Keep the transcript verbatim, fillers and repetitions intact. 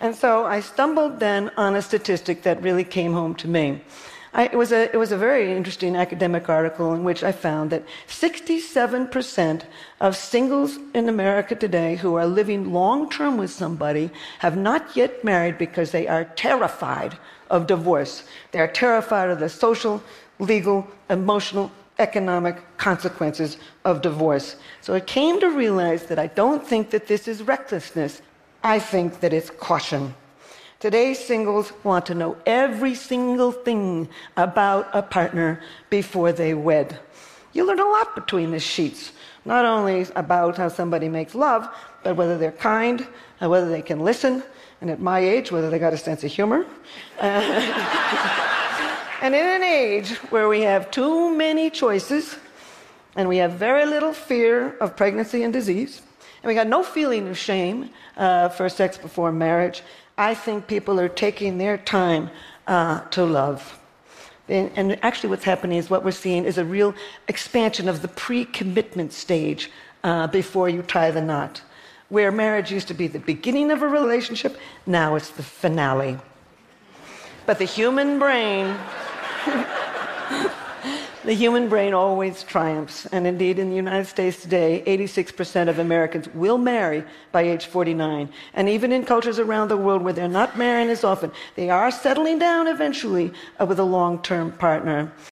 And so I stumbled then on a statistic that really came home to me. I, it, was a, it was a very interesting academic article in which I found that sixty-seven percent of singles in America today who are living long-term with somebody have not yet married because they are terrified of divorce. They are terrified of the social, legal, emotional, economic consequences of divorce. So I came to realize that I don't think that this is recklessness. I think that it's caution. Today's singles want to know every single thing about a partner before they wed. You learn a lot between the sheets, not only about how somebody makes love, but whether they're kind, and whether they can listen, and at my age, whether they got a sense of humor. Uh, and in an age where we have too many choices, and we have very little fear of pregnancy and disease, and we got no feeling of shame uh, for sex before marriage, I think people are taking their time uh, to love. And, and actually what's happening is what we're seeing is a real expansion of the pre-commitment stage uh, before you tie the knot. Where marriage used to be the beginning of a relationship, now it's the finale. But the human brain... The human brain always triumphs, and indeed in the United States today, eighty-six percent of Americans will marry by age forty-nine. And even in cultures around the world where they're not marrying as often, they are settling down eventually uh, with a long-term partner.